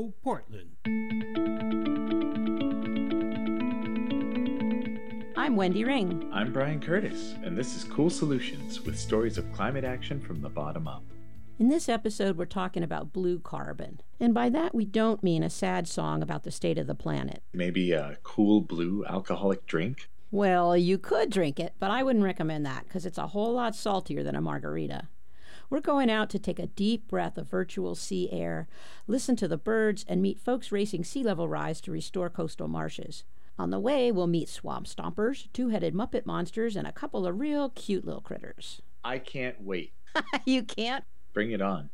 Radio Portland. I'm Wendy Ring. I'm Brian Curtis, and this is Cool Solutions with stories of climate action from the bottom up. In this episode, we're talking about blue carbon. And by that, we don't mean a sad song about the state of the planet. Maybe a cool blue alcoholic drink? Well, you could drink it, but I wouldn't recommend that because it's a whole lot saltier than a margarita. We're going out to take a deep breath of virtual sea air, listen to the birds, and meet folks racing sea level rise to restore coastal marshes. On the way, we'll meet swamp stompers, two-headed Muppet monsters, and a couple of real cute little critters. I can't wait. You can't? Bring it on.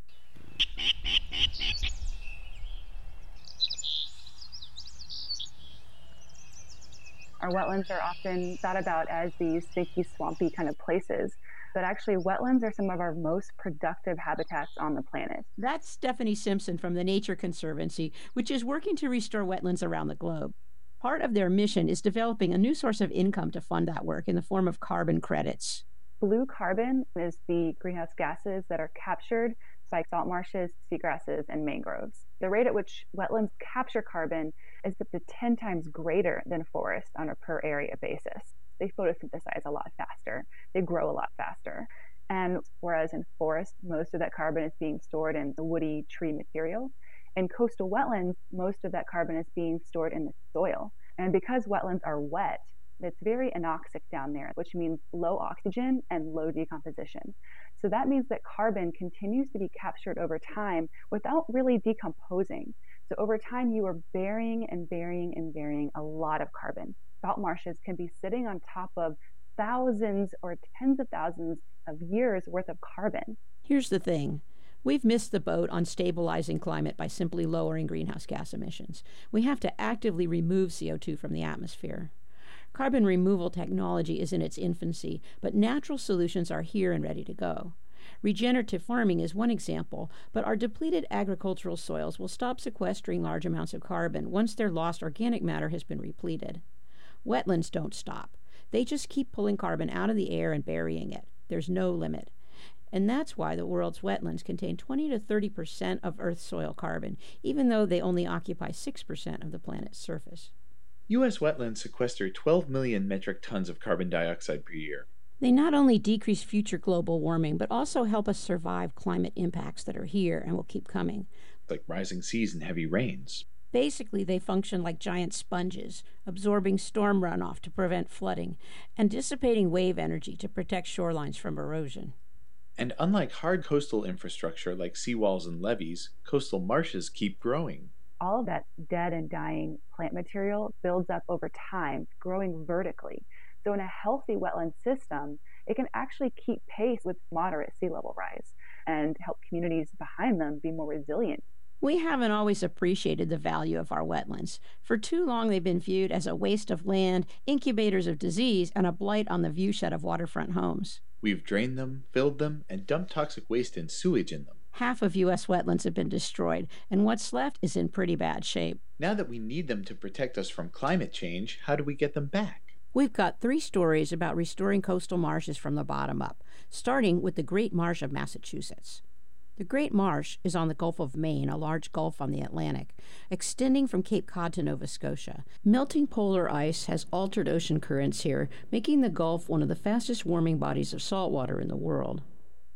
Our wetlands are often thought about as these sticky, swampy kind of places, but actually wetlands are some of our most productive habitats on the planet. That's Stephanie Simpson from the Nature Conservancy, which is working to restore wetlands around the globe. Part of their mission is developing a new source of income to fund that work in the form of carbon credits. Blue carbon is the greenhouse gases that are captured by salt marshes, seagrasses, and mangroves. The rate at which wetlands capture carbon is up to 10 times greater than forests on a per area basis. They photosynthesize a lot faster. They grow a lot faster. And whereas in forests, most of that carbon is being stored in the woody tree material, in coastal wetlands, most of that carbon is being stored in the soil. And because wetlands are wet, it's very anoxic down there, which means low oxygen and low decomposition. So that means that carbon continues to be captured over time without really decomposing. So over time, you are burying and burying and burying a lot of carbon. Salt marshes can be sitting on top of thousands or tens of thousands of years worth of carbon. Here's the thing. We've missed the boat on stabilizing climate by simply lowering greenhouse gas emissions. We have to actively remove CO2 from the atmosphere. Carbon removal technology is in its infancy, but natural solutions are here and ready to go. Regenerative farming is one example, but our depleted agricultural soils will stop sequestering large amounts of carbon once their lost organic matter has been repleted. Wetlands don't stop. They just keep pulling carbon out of the air and burying it. There's no limit. And that's why the world's wetlands contain 20 to 30% of Earth's soil carbon, even though they only occupy 6% of the planet's surface. U.S. wetlands sequester 12 million metric tons of carbon dioxide per year. They not only decrease future global warming, but also help us survive climate impacts that are here and will keep coming. Like rising seas and heavy rains. Basically, they function like giant sponges, absorbing storm runoff to prevent flooding, and dissipating wave energy to protect shorelines from erosion. And unlike hard coastal infrastructure like seawalls and levees, coastal marshes keep growing. All of that dead and dying plant material builds up over time, growing vertically. So in a healthy wetland system, it can actually keep pace with moderate sea level rise and help communities behind them be more resilient. We haven't always appreciated the value of our wetlands. For too long, they've been viewed as a waste of land, incubators of disease, and a blight on the viewshed of waterfront homes. We've drained them, filled them, and dumped toxic waste and sewage in them. Half of U.S. wetlands have been destroyed, and what's left is in pretty bad shape. Now that we need them to protect us from climate change, how do we get them back? We've got 3 stories about restoring coastal marshes from the bottom up, starting with the Great Marsh of Massachusetts. The Great Marsh is on the Gulf of Maine, a large gulf on the Atlantic, extending from Cape Cod to Nova Scotia. Melting polar ice has altered ocean currents here, making the Gulf one of the fastest warming bodies of salt water in the world.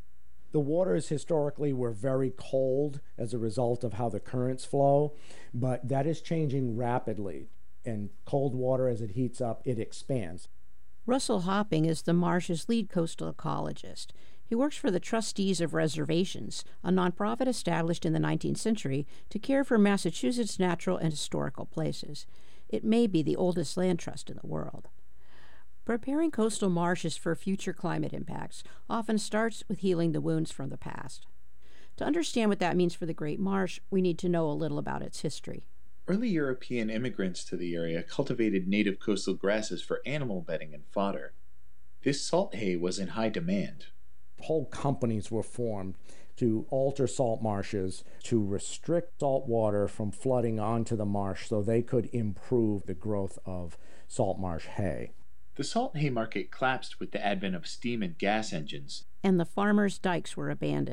The waters historically were very cold as a result of how the currents flow, but that is changing rapidly. And cold water, as it heats up, it expands. Russell Hopping is the marsh's lead coastal ecologist. He works for the Trustees of Reservations, a nonprofit established in the 19th century to care for Massachusetts' natural and historical places. It may be the oldest land trust in the world. Preparing coastal marshes for future climate impacts often starts with healing the wounds from the past. To understand what that means for the Great Marsh, we need to know a little about its history. Early European immigrants to the area cultivated native coastal grasses for animal bedding and fodder. This salt hay was in high demand. Whole companies were formed to alter salt marshes, to restrict salt water from flooding onto the marsh so they could improve the growth of salt marsh hay. The salt hay market collapsed with the advent of steam and gas engines. And the farmers' dikes were abandoned.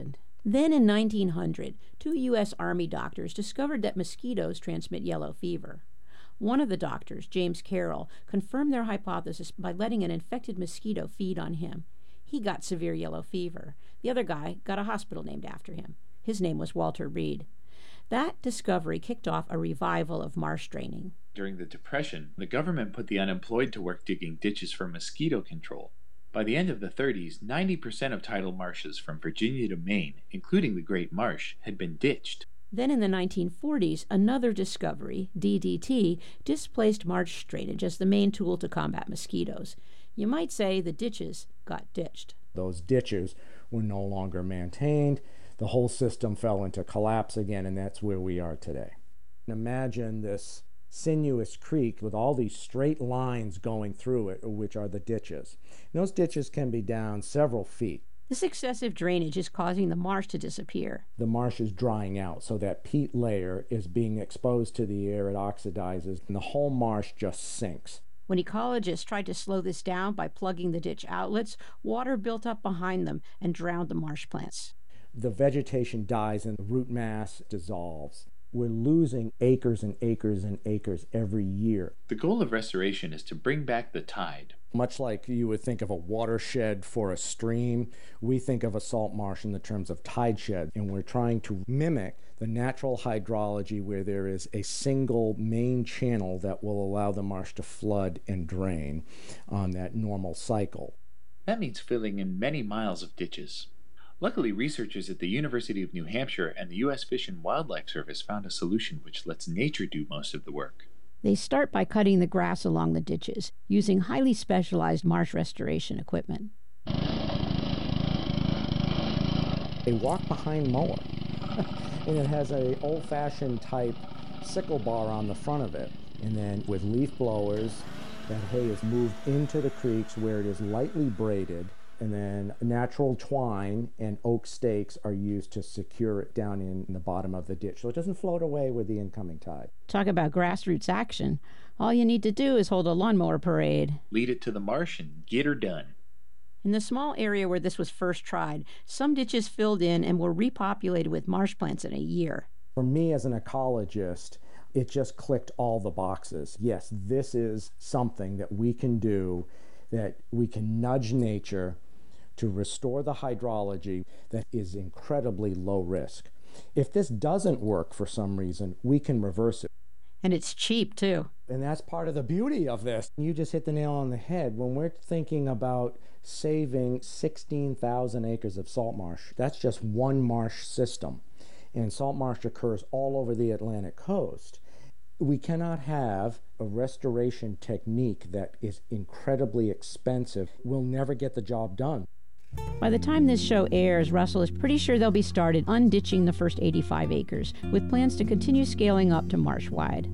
Then in 1900, 2 U.S. Army doctors discovered that mosquitoes transmit yellow fever. One of the doctors, James Carroll, confirmed their hypothesis by letting an infected mosquito feed on him. He got severe yellow fever. The other guy got a hospital named after him. His name was Walter Reed. That discovery kicked off a revival of marsh draining. During the Depression, the government put the unemployed to work digging ditches for mosquito control. By the end of the 30s, 90% of tidal marshes from Virginia to Maine, including the Great Marsh, had been ditched. Then in the 1940s, another discovery, DDT, displaced marsh drainage as the main tool to combat mosquitoes. You might say the ditches got ditched. Those ditches were no longer maintained. The whole system fell into collapse again, and that's where we are today. Imagine this sinuous creek with all these straight lines going through it, which are the ditches. And those ditches can be down several feet. This excessive drainage is causing the marsh to disappear. The marsh is drying out, so that peat layer is being exposed to the air, it oxidizes, and the whole marsh just sinks. When ecologists tried to slow this down by plugging the ditch outlets, water built up behind them and drowned the marsh plants. The vegetation dies and the root mass dissolves. We're losing acres and acres and acres every year. The goal of restoration is to bring back the tide. Much like you would think of a watershed for a stream, we think of a salt marsh in the terms of tide shed, and we're trying to mimic the natural hydrology where there is a single main channel that will allow the marsh to flood and drain on that normal cycle. That means filling in many miles of ditches. Luckily, researchers at the University of New Hampshire and the U.S. Fish and Wildlife Service found a solution which lets nature do most of the work. They start by cutting the grass along the ditches, using highly specialized marsh restoration equipment. A walk-behind mower, and it has an old-fashioned type sickle bar on the front of it. And then with leaf blowers, that hay is moved into the creeks where it is lightly braided, and then natural twine and oak stakes are used to secure it down in the bottom of the ditch so it doesn't float away with the incoming tide. Talk about grassroots action. All you need to do is hold a lawnmower parade. Lead it to the marsh and get her done. In the small area where this was first tried, some ditches filled in and were repopulated with marsh plants in a year. For me as an ecologist, it just clicked all the boxes. Yes, this is something that we can do, that we can nudge nature to restore the hydrology that is incredibly low risk. If this doesn't work for some reason, we can reverse it. And it's cheap, too. And that's part of the beauty of this. You just hit the nail on the head. When we're thinking about saving 16,000 acres of salt marsh, that's just one marsh system. And salt marsh occurs all over the Atlantic coast. We cannot have a restoration technique that is incredibly expensive. We'll never get the job done. By the time this show airs, Russell is pretty sure they'll be started unditching the first 85 acres, with plans to continue scaling up to marsh-wide.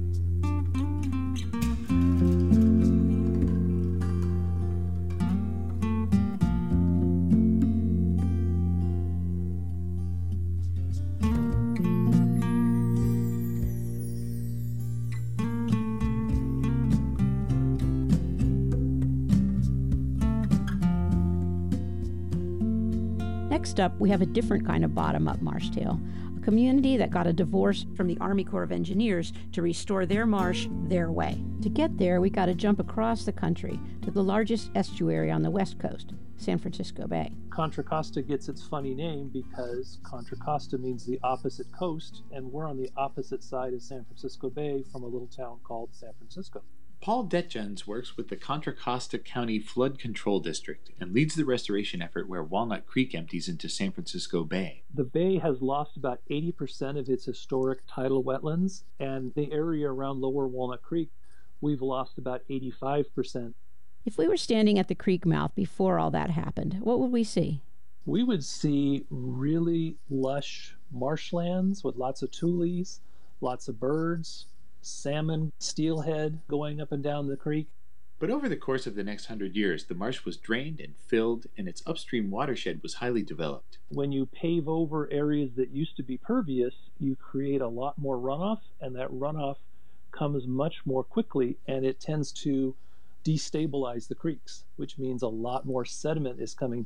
Next up, we have a different kind of bottom-up marsh tale, a community that got a divorce from the Army Corps of Engineers to restore their marsh their way. To get there, we got to jump across the country to the largest estuary on the West Coast, San Francisco Bay. Contra Costa gets its funny name because Contra Costa means the opposite coast, and we're on the opposite side of San Francisco Bay from a little town called San Francisco. Paul Detjens works with the Contra Costa County Flood Control District and leads the restoration effort where Walnut Creek empties into San Francisco Bay. The bay has lost about 80% of its historic tidal wetlands, and the area around Lower Walnut Creek, we've lost about 85%. If we were standing at the creek mouth before all that happened, what would we see? We would see really lush marshlands with lots of tules, lots of birds, salmon, steelhead going up and down the creek. But over the course of the next 100 years, the marsh was drained and filled, and its upstream watershed was highly developed. When you pave over areas that used to be pervious, you create a lot more runoff, and that runoff comes much more quickly, and it tends to destabilize the creeks, which means a lot more sediment is coming down.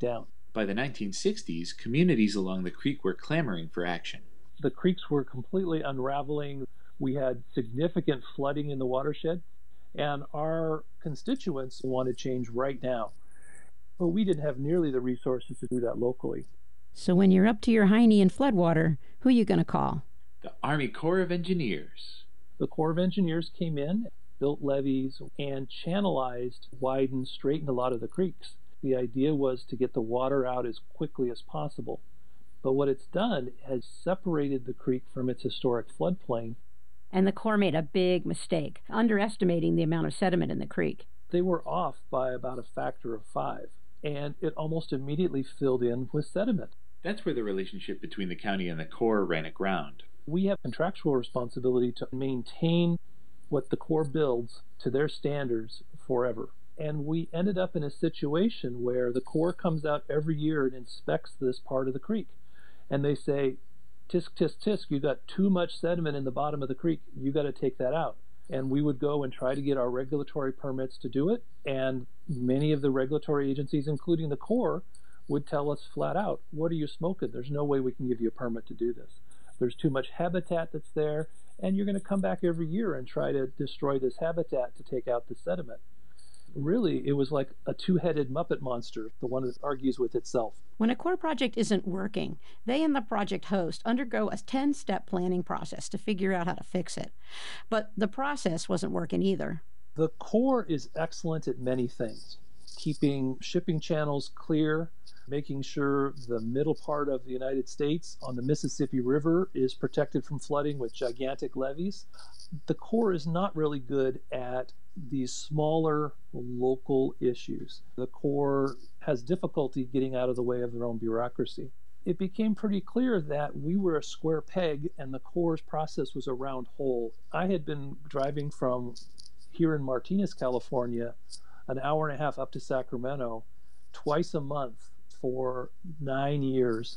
By the 1960s, communities along the creek were clamoring for action. The creeks were completely unraveling. We had significant flooding in the watershed, and our constituents wanted change right now. But we didn't have nearly the resources to do that locally. So when you're up to your hiney in floodwater, who are you going to call? The Army Corps of Engineers. The Corps of Engineers came in, built levees, and channelized, widened, straightened a lot of the creeks. The idea was to get the water out as quickly as possible. But what it's done has separated the creek from its historic floodplain. And the Corps made a big mistake, underestimating the amount of sediment in the creek. They were off by about a factor of 5, and it almost immediately filled in with sediment. That's where the relationship between the county and the Corps ran aground. We have contractual responsibility to maintain what the Corps builds to their standards forever. And we ended up in a situation where the Corps comes out every year and inspects this part of the creek. And they say, tisk, tisk, tisk, you got too much sediment in the bottom of the creek. You got to take that out. And we would go and try to get our regulatory permits to do it. And many of the regulatory agencies, including the Corps, would tell us flat out, what are you smoking? There's no way we can give you a permit to do this. There's too much habitat that's there, and you're going to come back every year and try to destroy this habitat to take out the sediment. Really, it was like a two-headed Muppet monster, the one that argues with itself. When a Corps project isn't working, they and the project host undergo a 10-step planning process to figure out how to fix it. But the process wasn't working either. The Corps is excellent at many things. Keeping shipping channels clear, making sure the middle part of the United States on the Mississippi River is protected from flooding with gigantic levees. The Corps is not really good at these smaller local issues. The Corps has difficulty getting out of the way of their own bureaucracy. It became pretty clear that we were a square peg and the Corps' process was a round hole. I had been driving from here in Martinez, California, an hour and a half up to Sacramento twice a month for 9 years.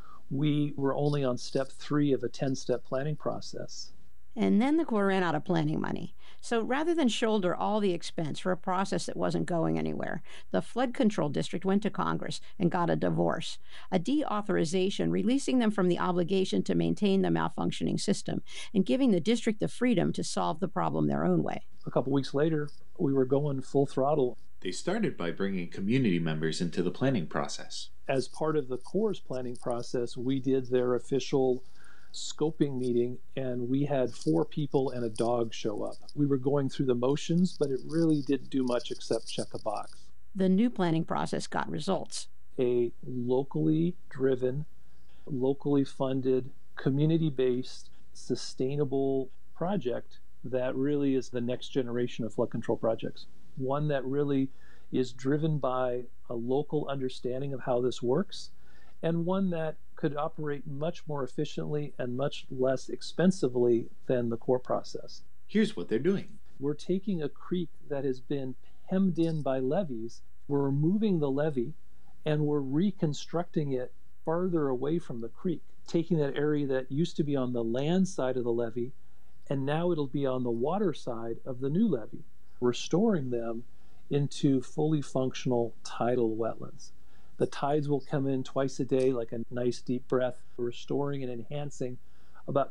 We were only on step 3 of a 10-step planning process. And then the Corps ran out of planning money. So rather than shoulder all the expense for a process that wasn't going anywhere, the Flood Control District went to Congress and got a divorce, a deauthorization releasing them from the obligation to maintain the malfunctioning system and giving the district the freedom to solve the problem their own way. A couple weeks later, we were going full throttle. They started by bringing community members into the planning process. As part of the Corps' planning process, we did their official scoping meeting, and we had 4 people and a dog show up. We were going through the motions, but it really didn't do much except check a box. The new planning process got results. A locally driven, locally funded, community-based, sustainable project that really is the next generation of flood control projects. One that really is driven by a local understanding of how this works, and one that could operate much more efficiently and much less expensively than the Corps process. Here's what they're doing. We're taking a creek that has been hemmed in by levees, we're removing the levee, and we're reconstructing it farther away from the creek, taking that area that used to be on the land side of the levee, and now it'll be on the water side of the new levee, restoring them into fully functional tidal wetlands. The tides will come in twice a day like a nice deep breath, restoring and enhancing about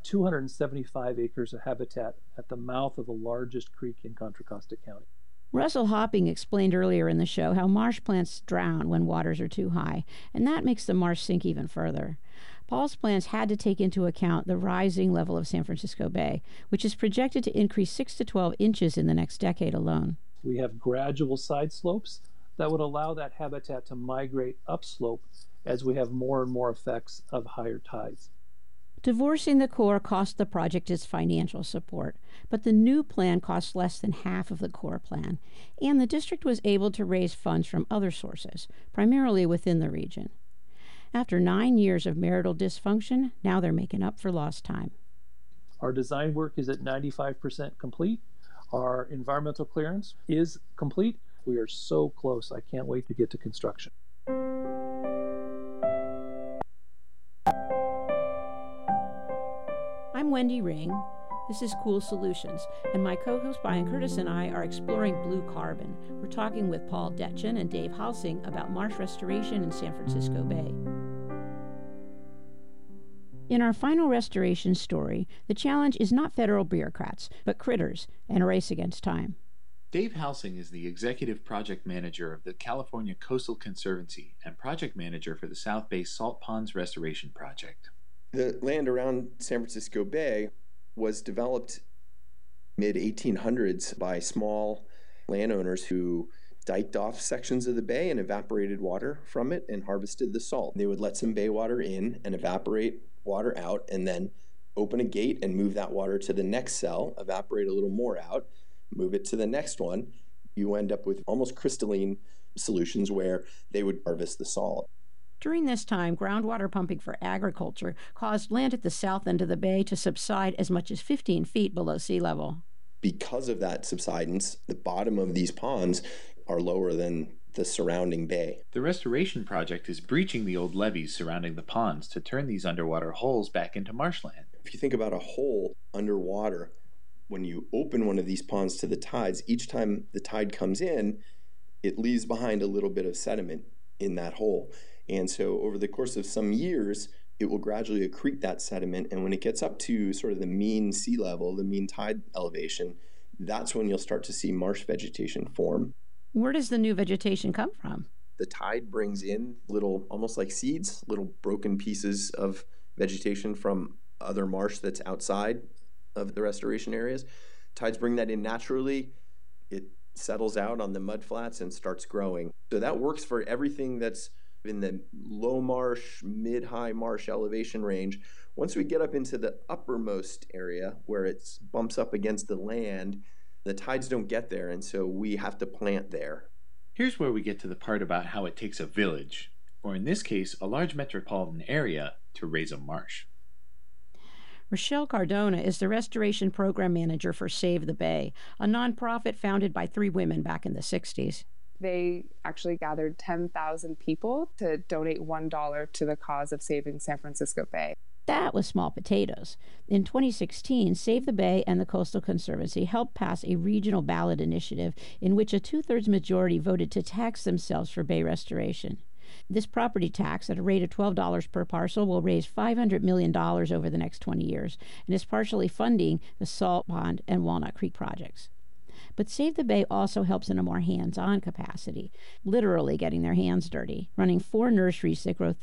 275 acres of habitat at the mouth of the largest creek in Contra Costa County. Russell Hopping explained earlier in the show how marsh plants drown when waters are too high, and that makes the marsh sink even further. Paul's plans had to take into account the rising level of San Francisco Bay, which is projected to increase 6 to 12 inches in the next decade alone. We have gradual side slopes that would allow that habitat to migrate upslope as we have more and more effects of higher tides. Divorcing the Corps cost the project its financial support, but the new plan cost less than half of the Corps plan, and the district was able to raise funds from other sources, primarily within the region. After 9 years of marital dysfunction, now they're making up for lost time. Our design work is at 95% complete. Our environmental clearance is complete. We are so close. I can't wait to get to construction. I'm Wendy Ring. This is Cool Solutions, and my co-host Brian Curtis and I are exploring blue carbon. We're talking with Paul Detchen and Dave Halsing about marsh restoration in San Francisco Bay. In our final restoration story, the challenge is not federal bureaucrats, but critters and a race against time. Dave Halsing is the Executive Project Manager of the California Coastal Conservancy and Project Manager for the South Bay Salt Ponds Restoration Project. The land around San Francisco Bay was developed mid-1800s by small landowners who diked off sections of the bay and evaporated water from it and harvested the salt. They would let some bay water in and evaporate water out and then open a gate and move that water to the next cell, evaporate a little more out, move it to the next one. You end up with almost crystalline solutions where they would harvest the salt. During this time, groundwater pumping for agriculture caused land at the south end of the bay to subside as much as 15 feet below sea level. Because of that subsidence, the bottom of these ponds are lower than the surrounding bay. The restoration project is breaching the old levees surrounding the ponds to turn these underwater holes back into marshland. If you think about a hole underwater, when you open one of these ponds to the tides, each time the tide comes in, it leaves behind a little bit of sediment in that hole. And so over the course of some years, it will gradually accrete that sediment. And when it gets up to sort of the mean sea level, the mean tide elevation, that's when you'll start to see marsh vegetation form. Where does the new vegetation come from? The tide brings in little, almost like seeds, little broken pieces of vegetation from other marsh that's outside of the restoration areas. Tides bring that in naturally. It settles out on the mud flats and starts growing. So that works for everything that's in the low marsh, mid-high marsh elevation range. Once we get up into the uppermost area where it bumps up against the land, the tides don't get there, and so we have to plant there. Here's where we get to the part about how it takes a village, or in this case, a large metropolitan area, to raise a marsh. Rochelle Cardona is the Restoration Program Manager for Save the Bay, a nonprofit founded by 3 women back in the 60s. They actually gathered 10,000 people to donate $1 to the cause of saving San Francisco Bay. That was small potatoes. In 2016, Save the Bay and the Coastal Conservancy helped pass a regional ballot initiative in which a 2/3 majority voted to tax themselves for bay restoration. This property tax at a rate of $12 per parcel will raise $500 million over the next 20 years and is partially funding the Salt Pond and Walnut Creek projects. But Save the Bay also helps in a more hands-on capacity, literally getting their hands dirty, running 4 nurseries that grow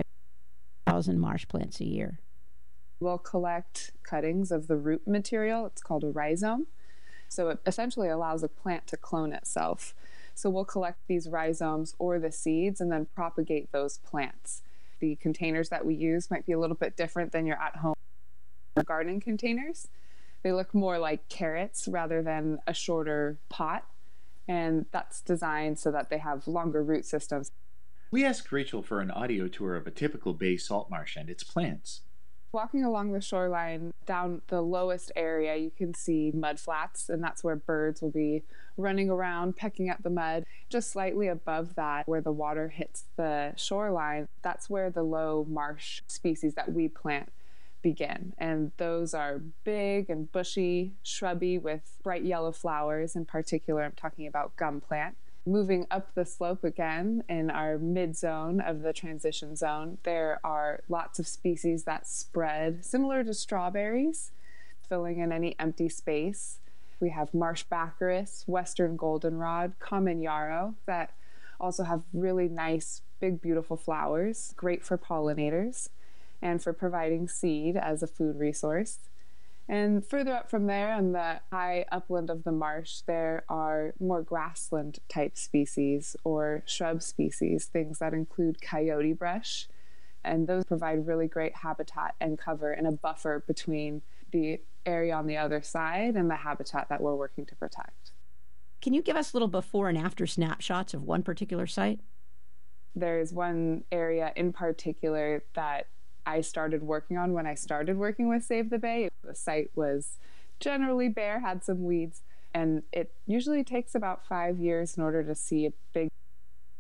35,000 marsh plants a year. We'll collect cuttings of the root material. It's called a rhizome. So it essentially allows a plant to clone itself. So we'll collect these rhizomes or the seeds and then propagate those plants. The containers that we use might be a little bit different than your at-home garden containers. They look more like carrots rather than a shorter pot, and that's designed so that they have longer root systems. We asked Rachel for an audio tour of a typical bay salt marsh and its plants. Walking along the shoreline, down the lowest area, you can see mud flats, and that's where birds will be running around, pecking at the mud. Just slightly above that, where the water hits the shoreline, that's where the low marsh species that we plant begin. And those are big and bushy, shrubby with bright yellow flowers. In particular, I'm talking about gum plant. Moving up the slope again in our mid-zone of the transition zone, there are lots of species that spread similar to strawberries, filling in any empty space. We have marsh baccharis, western goldenrod, common yarrow that also have really nice, big, beautiful flowers, great for pollinators and for providing seed as a food resource. And further up from there, on the high upland of the marsh, there are more grassland type species or shrub species, things that include coyote brush. And those provide really great habitat and cover and a buffer between the area on the other side and the habitat that we're working to protect. Can you give us little before and after snapshots of one particular site? There's one area in particular that I started working on when I started working with Save the Bay. The site was generally bare, had some weeds, and it usually takes about 5 years in order to see a big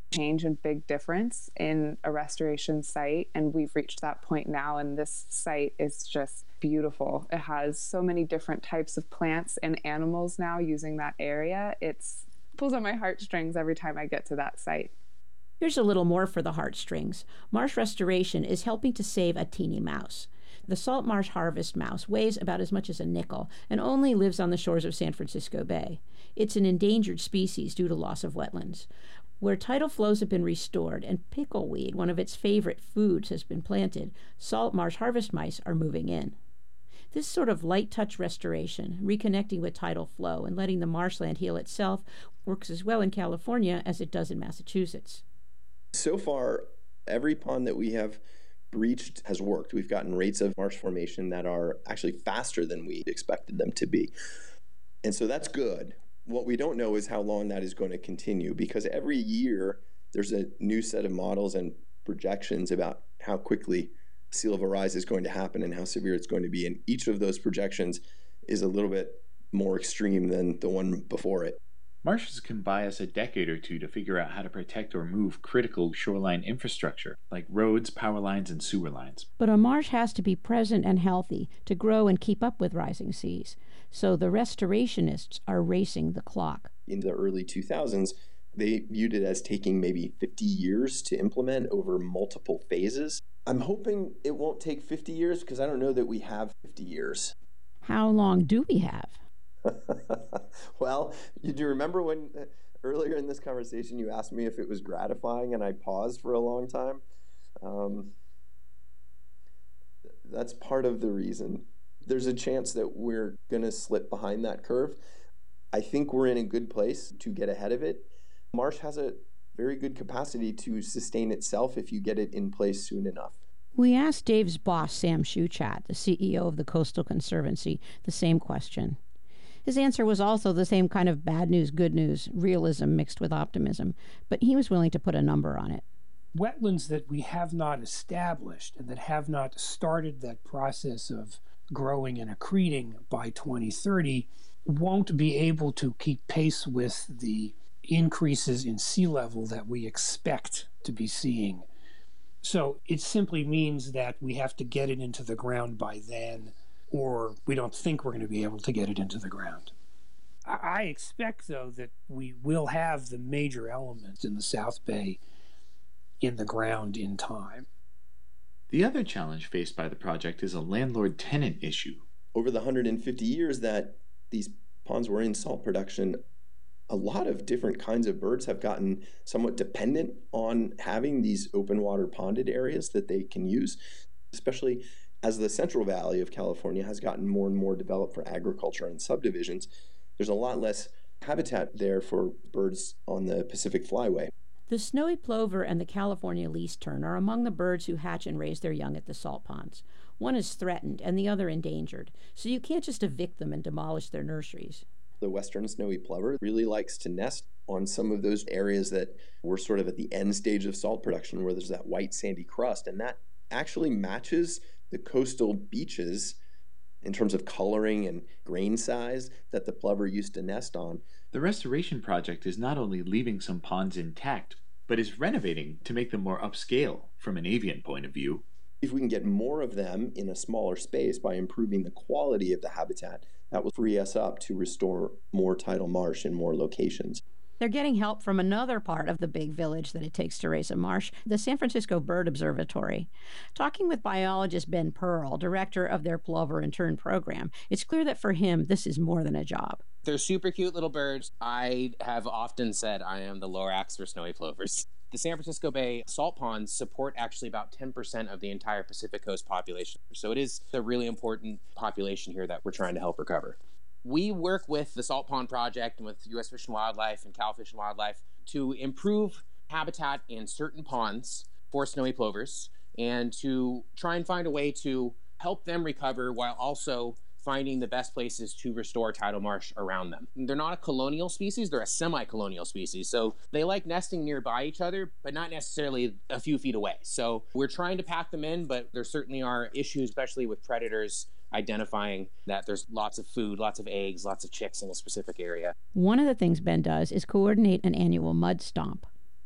change and big difference in a restoration site. And we've reached that point now, and this site is just beautiful. It has so many different types of plants and animals now using that area. It pulls on my heartstrings every time I get to that site. Here's a little more for the heartstrings. Marsh restoration is helping to save a teeny mouse. The salt marsh harvest mouse weighs about as much as a nickel and only lives on the shores of San Francisco Bay. It's an endangered species due to loss of wetlands. Where tidal flows have been restored and pickleweed, one of its favorite foods, has been planted, salt marsh harvest mice are moving in. This sort of light touch restoration, reconnecting with tidal flow and letting the marshland heal itself, works as well in California as it does in Massachusetts. So far, every pond that we have breached has worked. We've gotten rates of marsh formation that are actually faster than we expected them to be. And so that's good. What we don't know is how long that is going to continue, because every year there's a new set of models and projections about how quickly sea level rise is going to happen and how severe it's going to be. And each of those projections is a little bit more extreme than the one before it. Marshes can buy us a decade or two to figure out how to protect or move critical shoreline infrastructure, like roads, power lines, and sewer lines. But a marsh has to be present and healthy to grow and keep up with rising seas. So the restorationists are racing the clock. In the early 2000s, they viewed it as taking maybe 50 years to implement over multiple phases. I'm hoping it won't take 50 years because I don't know that we have 50 years. How long do we have? Well, do you remember when earlier in this conversation you asked me if it was gratifying and I paused for a long time? That's part of the reason. There's a chance that we're going to slip behind that curve. I think we're in a good place to get ahead of it. Marsh has a very good capacity to sustain itself if you get it in place soon enough. We asked Dave's boss, Sam Shuchat, the CEO of the Coastal Conservancy, the same question. His answer was also the same kind of bad news, good news, realism mixed with optimism, but he was willing to put a number on it. Wetlands that we have not established and that have not started that process of growing and accreting by 2030 won't be able to keep pace with the increases in sea level that we expect to be seeing. So it simply means that we have to get it into the ground by then, or we don't think we're going to be able to get it into the ground. I expect, though, that we will have the major elements in the South Bay in the ground in time. The other challenge faced by the project is a landlord-tenant issue. Over the 150 years that these ponds were in salt production, a lot of different kinds of birds have gotten somewhat dependent on having these open water ponded areas that they can use, especially as the Central Valley of California has gotten more and more developed for agriculture and subdivisions. There's a lot less habitat there for birds on the Pacific Flyway. The snowy plover and the California least tern are among the birds who hatch and raise their young at the salt ponds. One is threatened and the other endangered, so you can't just evict them and demolish their nurseries. The western snowy plover really likes to nest on some of those areas that were sort of at the end stage of salt production where there's that white sandy crust, and that actually matches the coastal beaches in terms of coloring and grain size that the plover used to nest on. The restoration project is not only leaving some ponds intact, but is renovating to make them more upscale from an avian point of view. If we can get more of them in a smaller space by improving the quality of the habitat, that will free us up to restore more tidal marsh in more locations. They're getting help from another part of the big village that it takes to raise a marsh, the San Francisco Bird Observatory. Talking with biologist Ben Pearl, director of their Plover and Tern program, it's clear that for him, this is more than a job. They're super cute little birds. I have often said I am the Lorax for snowy plovers. The San Francisco Bay salt ponds support actually about 10% of the entire Pacific Coast population. So it is a really important population here that we're trying to help recover. We work with the Salt Pond Project and with U.S. Fish and Wildlife and Cal Fish and Wildlife to improve habitat in certain ponds for snowy plovers and to try and find a way to help them recover while also finding the best places to restore tidal marsh around them. They're not a colonial species, they're a semi-colonial species. So they like nesting nearby each other, but not necessarily a few feet away. So we're trying to pack them in, but there certainly are issues, especially with predators, identifying that there's lots of food, lots of eggs, lots of chicks in a specific area. One of the things Ben does is coordinate an annual mud stomp.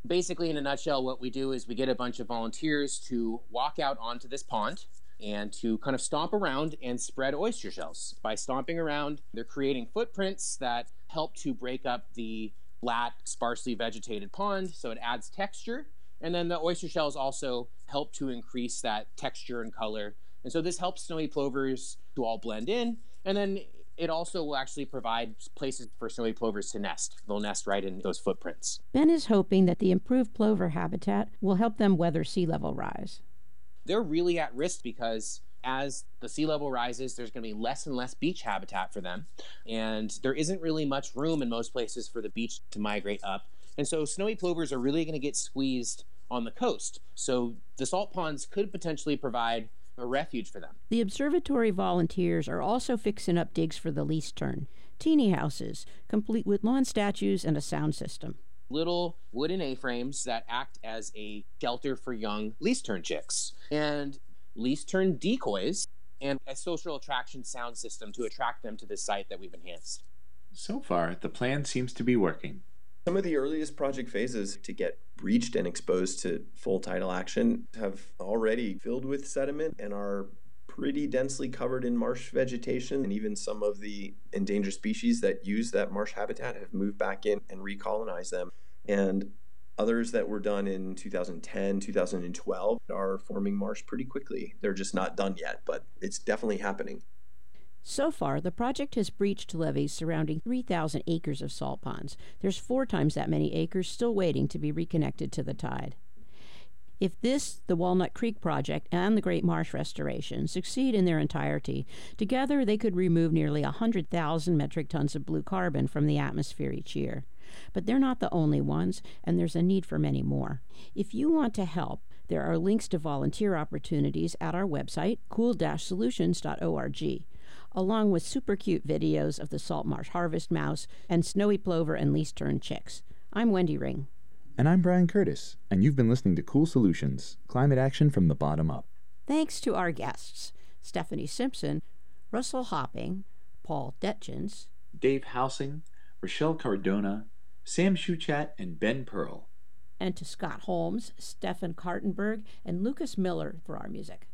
Basically, in a nutshell, what we do is we get a bunch of volunteers to walk out onto this pond and to kind of stomp around and spread oyster shells. By stomping around, they're creating footprints that help to break up the flat, sparsely vegetated pond, so it adds texture. And then the oyster shells also help to increase that texture and color. And so this helps snowy plovers to all blend in. And then it also will actually provide places for snowy plovers to nest. They'll nest right in those footprints. Ben is hoping that the improved plover habitat will help them weather sea level rise. They're really at risk because as the sea level rises, there's going to be less and less beach habitat for them. And there isn't really much room in most places for the beach to migrate up. And so snowy plovers are really going to get squeezed on the coast. So the salt ponds could potentially provide a refuge for them. The observatory volunteers are also fixing up digs for the least turn. Teeny houses, complete with lawn statues and a sound system. Little wooden A-frames that act as a shelter for young least-turn chicks, and least-turn decoys, and a social attraction sound system to attract them to the site that we've enhanced. So far, the plan seems to be working. Some of the earliest project phases to get breached and exposed to full tidal action have already filled with sediment and are pretty densely covered in marsh vegetation, and even some of the endangered species that use that marsh habitat have moved back in and recolonized them. And others that were done in 2010, 2012 are forming marsh pretty quickly. They're just not done yet, but it's definitely happening. So far, the project has breached levees surrounding 3,000 acres of salt ponds. There's 4 times that many acres still waiting to be reconnected to the tide. If this, the Walnut Creek Project, and the Great Marsh Restoration succeed in their entirety, together they could remove nearly 100,000 metric tons of blue carbon from the atmosphere each year. But they're not the only ones, and there's a need for many more. If you want to help, there are links to volunteer opportunities at our website, cool-solutions.org, along with super cute videos of the salt marsh harvest mouse and snowy plover and least-turn chicks. I'm Wendy Ring. And I'm Brian Curtis, and you've been listening to Cool Solutions, climate action from the bottom up. Thanks to our guests, Stephanie Simpson, Russell Hopping, Paul Detjens, Dave Housing, Rochelle Cardona, Sam Schuchat, and Ben Pearl. And to Scott Holmes, Stefan Kartenberg, and Lucas Miller for our music.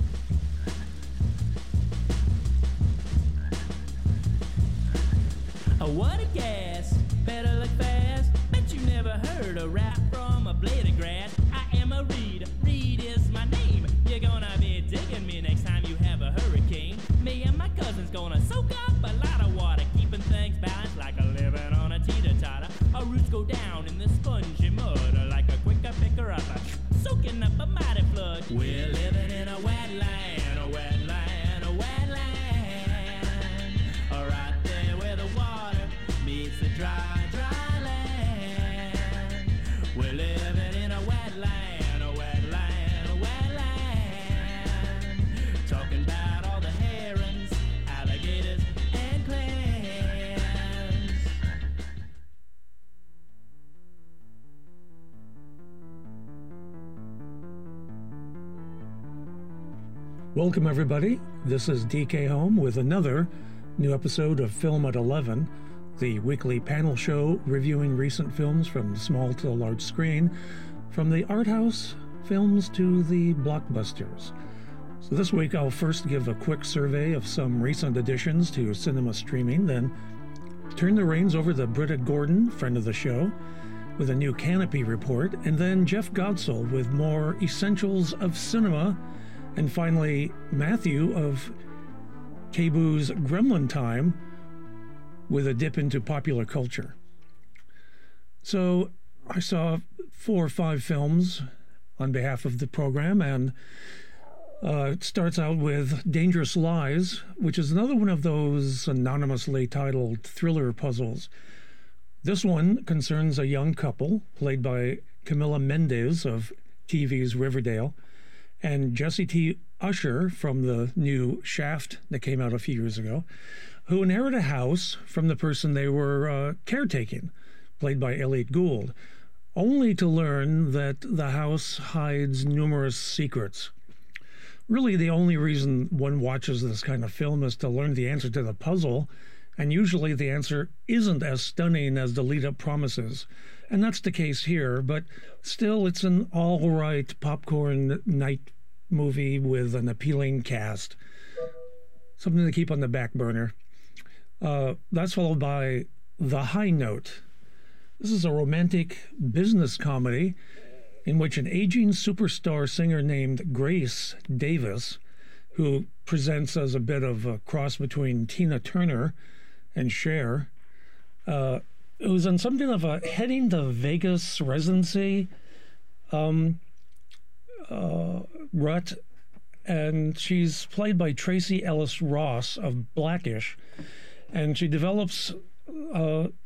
What a gas, better look fast. Bet you never heard a rap from a blade of grass. I am a Reed, Reed is my name. You're gonna be digging me next time you have a hurricane. Me and my cousin's gonna soak up a lot of water, keeping things balanced like a living on a teeter-totter. Our roots go down in the spongy mud, like a quicker picker-upper, soaking up a mighty flood. We're living in a wetland, a wetland, a wetland. Right there where the water meets the dry, dry land. We're living in a wetland, a wetland, a wetland. Talking about all the herons, alligators, and clams. Welcome, everybody. This is DK Home with another new episode of Film at 11, the weekly panel show reviewing recent films from small to large screen, from the art house films to the blockbusters. So this week I'll first give a quick survey of some recent additions to cinema streaming, then turn the reins over to Britta Gordon, friend of the show, with a new Canopy report, and then Jeff Godsell with more essentials of cinema, and finally Matthew of Kebu's Gremlin Time with a dip into popular culture. So I saw 4 or 5 films on behalf of the program, and it starts out with Dangerous Lies, which is another one of those anonymously titled thriller puzzles. This one concerns a young couple played by Camila Mendes of TV's Riverdale and Jesse T. Usher from the new Shaft that came out a few years ago, who inherit a house from the person they were caretaking, played by Elliot Gould, only to learn that the house hides numerous secrets. Really, the only reason one watches this kind of film is to learn the answer to the puzzle, and usually the answer isn't as stunning as the lead-up promises. And that's the case here, but still it's an all right popcorn night movie with an appealing cast. Something to keep on the back burner. That's followed by The High Note. This is a romantic business comedy in which an aging superstar singer named Grace Davis, who presents as a bit of a cross between Tina Turner and Cher, it was on something of a heading to Vegas residency rut, and she's played by Tracy Ellis Ross of Blackish, and she develops